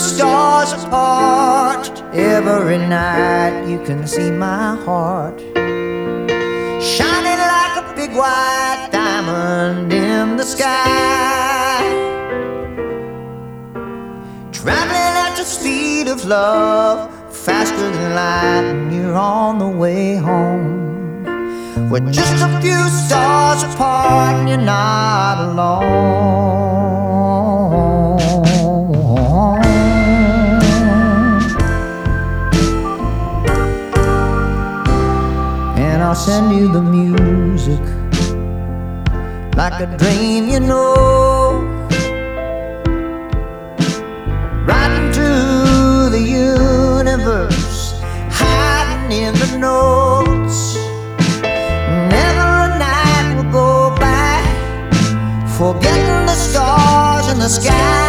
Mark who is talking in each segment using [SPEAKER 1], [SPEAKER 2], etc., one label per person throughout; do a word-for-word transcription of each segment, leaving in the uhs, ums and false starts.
[SPEAKER 1] stars apart. Every night you can see my heart shining like a big white diamond in the sky, traveling at the speed of love, faster than light, and you're on the way home. We're just a few stars apart, and you're not alone. And I'll send you the music like a dream, you know, right into the universe, hiding in the notes. Never a night will go by forgetting the stars in the sky.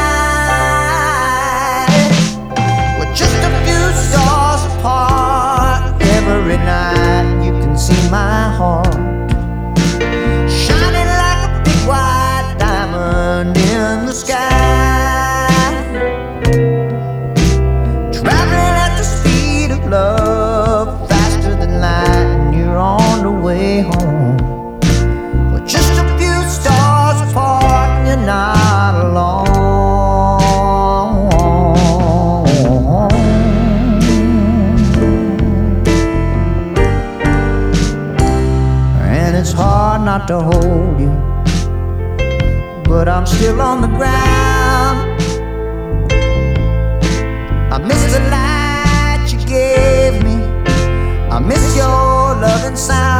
[SPEAKER 1] We're just a few stars apart. Every night you can see my heart shining like a big white diamond in the sky, traveling at the speed of love, faster than light, and you're on the way home. We're just a few stars apart, and you're not alone. And it's hard not to hold you, but I'm still on the ground. I miss the light you gave me, I miss your loving sound.